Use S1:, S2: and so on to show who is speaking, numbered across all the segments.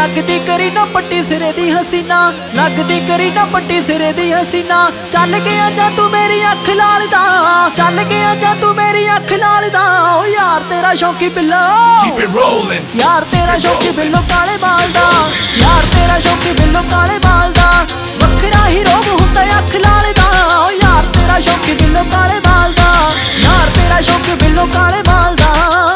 S1: लगदी करी ना पट्टी सिरे दी हसीना, लगदी करी ना पट्टी सिरे दी हसीना। चल गया जा तू मेरी अख लाल दा, चल गया जा तू मेरी अख लाल दा। ओ यार तेरा शौकी बिल्लो, यार तेरा शौकी बिल्लो काले बाल दा, यार तेरा शौकी बिल्लो काले बाल दा। वखरा ही रोब हुंदा अख लाल दा। ओ यार तेरा शौकी बिल्लो काले बाल दा, यार तेरा शौकी बिल्लो काले बाल दा।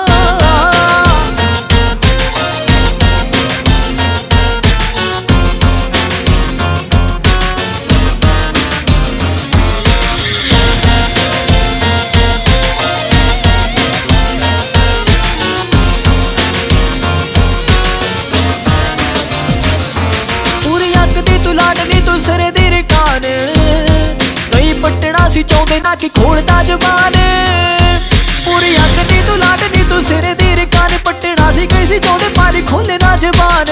S1: चाहते ना कि खोलता जबान, पूरी अख दी तू लाडनी तू सिरे दी रिकान। पट्टना सी कई सी चाहते पर खोले ना जबान।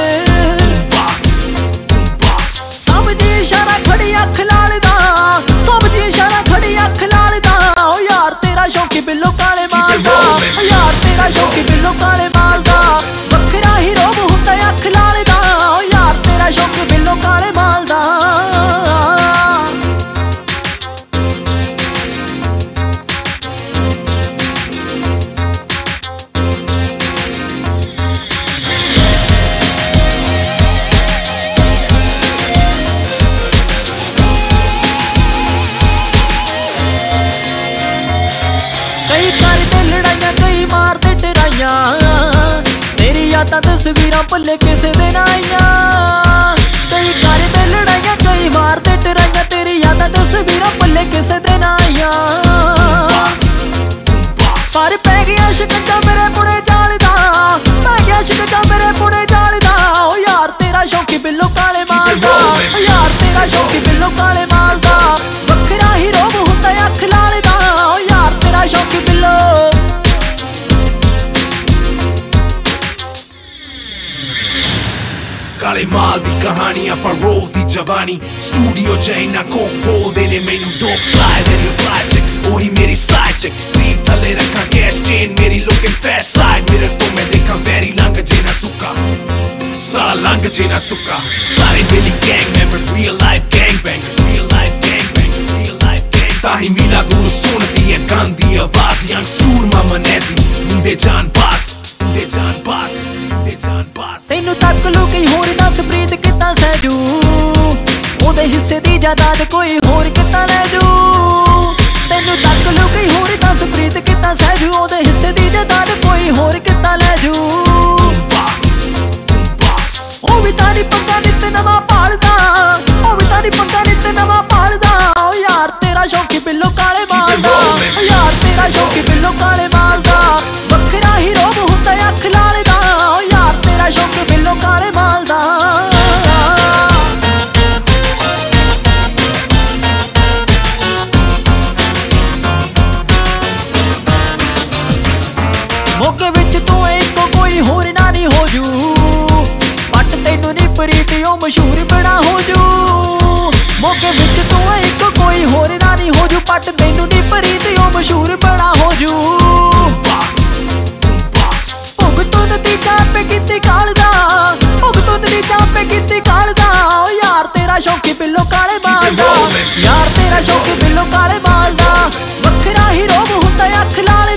S1: समझी इशारा खड़ी अख लाल दा, समझी इशारा खड़ी अख लाल दा। ओ यार तेरा शौकी बिल्लो काले बाल दा, ओ यार तेरा शौकी बिल्लो काले बाल दा। वखरा ही रोब हुंदा अख लाल दा। ओ यार तेरा शौकी बिल्लो काले बाल दा। कई करदे लड़ाइयां कई मारदे टराइयां, तेरी यादां तस्वीरां भुल्ले किसे दिन आइयां। कई करदे लड़ाइयां कई मारदे टराइयां, तेरी यादां तस्वीरां भुल्ले किसे दिन आइयां। पर पै गया शिकंजा मेरे पुणे जाल दा, पै गया शिकंजा मेरे पुणे जाल दा। ओ यार तेरा शौकी बिल्लो काले बाल दा, ओ यार तेरा शौकी बिल्लो काले बाल दा। वखरा ही रोब हुंदा अख लाल दा। ओ यार तेरा शौकी बिल्लो।
S2: काले माल दी कहानियां पर रोल दी जवानी। स्टूडियो जाइना कोक बोलदे ने मैनू do fly then you fly chick. ओही मेरी साइड चिक, सीट थले रखा कैश चेन मेरी लुकिंग फैट साइड मिरर तो मैं देखा वेरी लंग जेना सुक्का, साला लंग जेना सुक्का। सारे मिली gang members, real life gang bangers, real life gang bangers, real life gang. ताही मिला दूर सुनदी है गंदी आवाज, यंग सूरमा मनेजी मुंडे जान पास, मुंडे जान पास, मुंडे जान पास।
S1: तेनू तक लू कई होर दस प्रीत कितना सहजू, ओदे हिस्से दी जायदाद कोई होर कितना ले जू। तेनू तक लू कई होर दस प्रीत कितना सहजू, ओदे हिस्से दी जायदाद कोई होर कितना ले जू। ओ भी तारी पंगा नित नवा पालदा, ओ भी तारी पंगा नित नवा पालदा। ओ यार तेरा शौकी बिल्लो काले बाल दा, ओ यार तेरा शौकी बिल्लो काले बाल दा। वखरा ही रोब हुंदा अख लाल दा। ओ यार तेरा शौकी बिल्लो काले बाल दा। मौके विच तू इको कोई होर ना नहीं हो जू, पट तेनू नी प्रीत ओ मशहूर बड़ा हो जू। मौके विच तू इको कोई होर ना नहीं हो जू, पट तेनू नी प्रीत ओ मशहूर बड़ा हो जू। भुगतुन दी चापे कीती काल दा, भुगतुन दी चापे कीती काल दा। ओ यार तेरा शौकी बिल्लो काले बाल दा, यार तेरा शौकी बिल्लो काले बाल दा। वखरा ही रोब हुंदा अख लाल